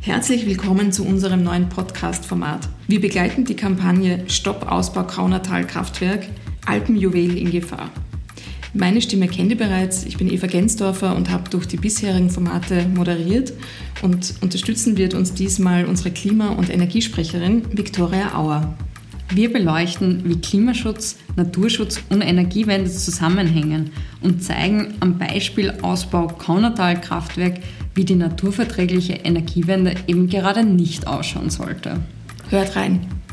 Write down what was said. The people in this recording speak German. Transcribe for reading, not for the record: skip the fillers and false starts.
Herzlich willkommen zu unserem neuen Podcast-Format. Wir begleiten die Kampagne Stopp Ausbau Kaunertal-Kraftwerk – Alpenjuwel in Gefahr. Meine Stimme kennt ihr bereits, ich bin Eva Gensdorfer und habe durch die bisherigen Formate moderiert und unterstützen wird uns diesmal unsere Klima- und Energiesprecherin Viktoria Auer. Wir beleuchten, wie Klimaschutz, Naturschutz und Energiewende zusammenhängen und zeigen am Beispiel Ausbau Kaunertal-Kraftwerk, wie die naturverträgliche Energiewende eben gerade nicht ausschauen sollte. Hört rein!